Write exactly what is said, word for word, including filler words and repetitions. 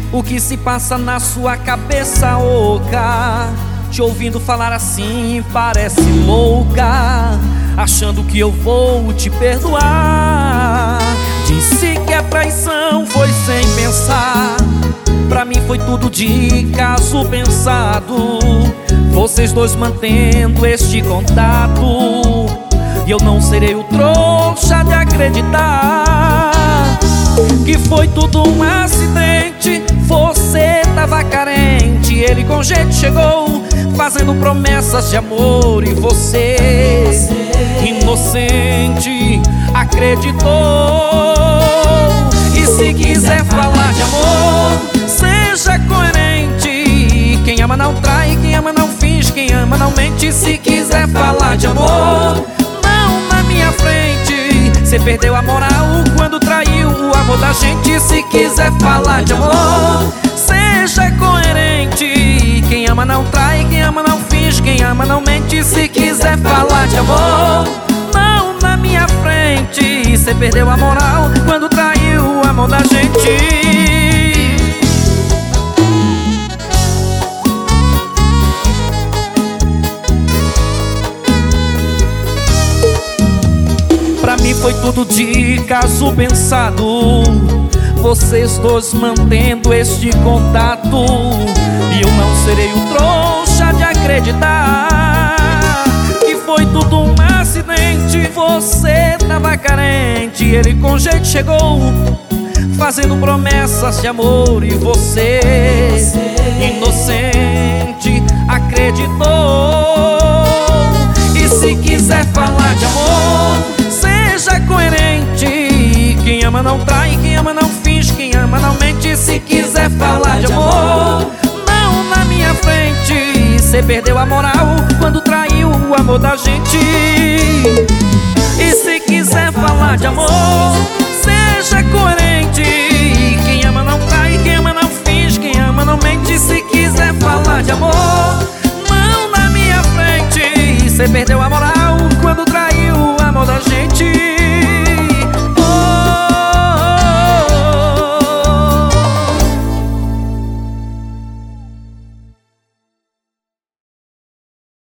O que se passa na sua cabeça oca? Te ouvindo falar assim parece louca, achando que eu vou te perdoar. Disse que a traição foi sem pensar, pra mim foi tudo de caso pensado. Vocês dois mantendo este contato, e eu não serei o trouxa de acreditar que foi tudo um acidente. Você tava carente, ele com jeito chegou, fazendo promessas de amor, e você, inocente, acreditou. E se quiser falar de amor, seja coerente. Quem ama não trai, quem ama não finge, quem ama não mente. Se quiser falar de amor, não na minha frente. Cê perdeu a moral quando traiu o amor da gente. Se quiser falar de amor, seja coerente. Quem ama não trai, quem ama não finge, quem ama não mente. Se quiser falar de amor, não na minha frente. Cê perdeu a moral quando traiu o amor da gente. Pra mim foi tudo de caso pensado, vocês dois mantendo este contato, e eu não serei o trouxa de acreditar que foi tudo um acidente. Você tava carente, ele com jeito chegou, fazendo promessas de amor, e você, inocente, acreditou. E se quiser falar de amor, seja coerente. Quem ama não trai, quem ama não finge, quem ama não mente. Se quiser falar de amor, não na minha frente. Cê perdeu a moral quando traiu o amor da gente. E se quiser falar de amor, seja coerente. Quem ama não trai, quem ama não finge, quem ama não mente. Se quiser falar de amor, não na minha frente. Cê perdeu a moral quando traiu o amor da gente.